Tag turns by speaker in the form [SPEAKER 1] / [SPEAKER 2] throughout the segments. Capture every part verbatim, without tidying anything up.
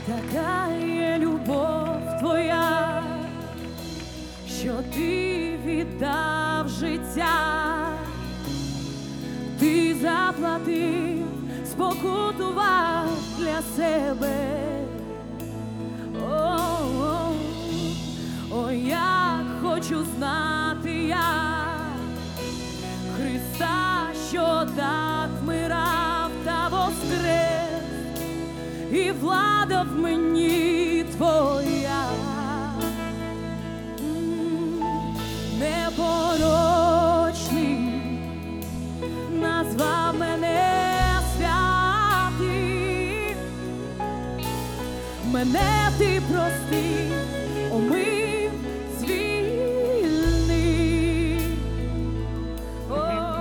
[SPEAKER 1] така є любов твоя, що ти віддав життя, ти заплатив, спокутував для себе. О, о, о, як хочу знати я Христа, що так вмирав та воскрес, і влада в мені твоя. Непорочний назвав мене святим, мене ти простив, омив, звільнив. О,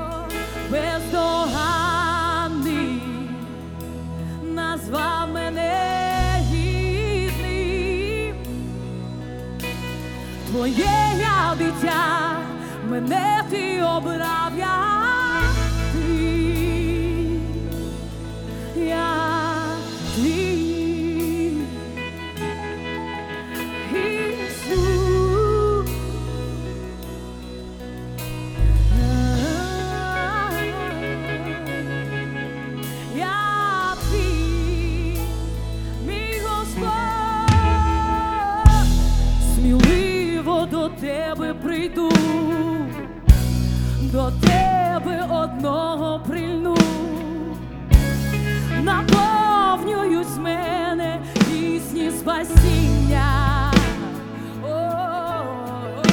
[SPEAKER 1] бездоганний назвав мене гідним, твоє я дитя, мене ти обрав, я твій, я твій. Ісус, я твій, мій Господь, сміливо до тебе прийду, до тебе одного прильну, наповнюють з мене пісні спасіння. О-о-о,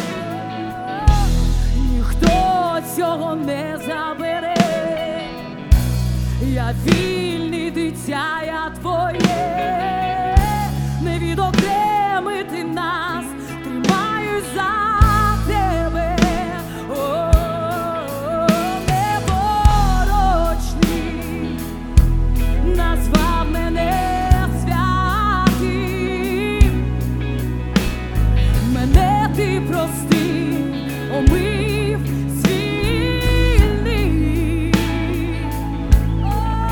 [SPEAKER 1] ніхто цього не забере, я вільний, дитя я твоє, не відокремити нас, тримаюсь за тебе. Непорочний назвав мене святим, мене ти простив, омив, звільнив. О,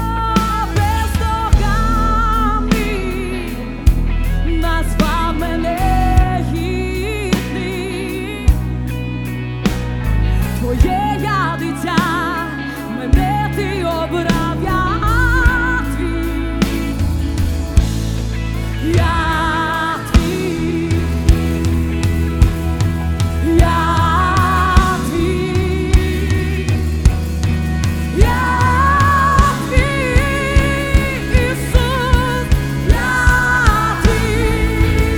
[SPEAKER 1] бездоганний назвав мене гідним, твоє я дитя, мене ти обрав, я твій, я твій, я твій, я твій, Ісус, я твій,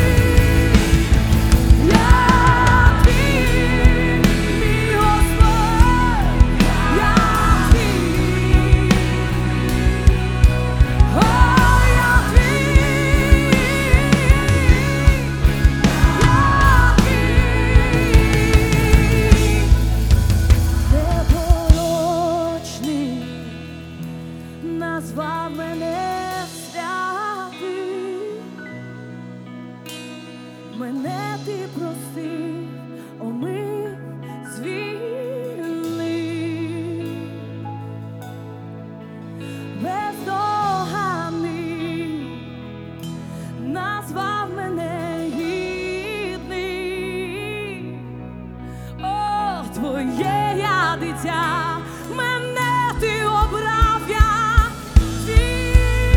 [SPEAKER 1] я твій, мій Господь, я твій, о, я твій, я твій. Непорочний назвав мене святим, мене ти простив, омив, звільнив. Бездоганний назвав мене гідним, о, твоє я дитя, мене ти обрав, я твій,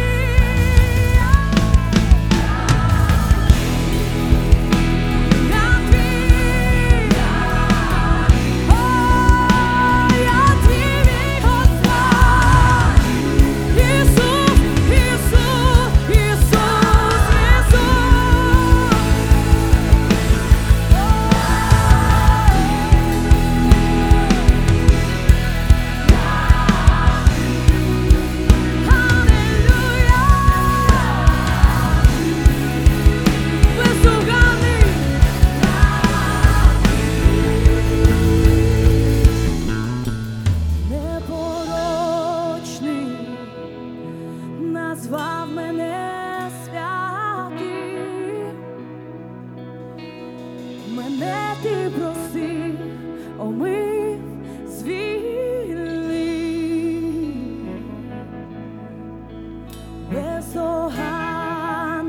[SPEAKER 1] я твій, о, я твій, мій Господь, Ісус, Ісус, Ісус, Ісус. Непорочний назвав мене святим, мене ти простив, омив, звільнив. Бездоганний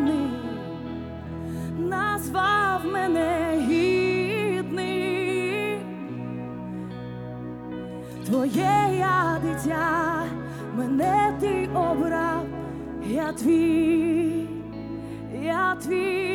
[SPEAKER 1] твоє я дитя, мене ти обрав, я твій, я твій.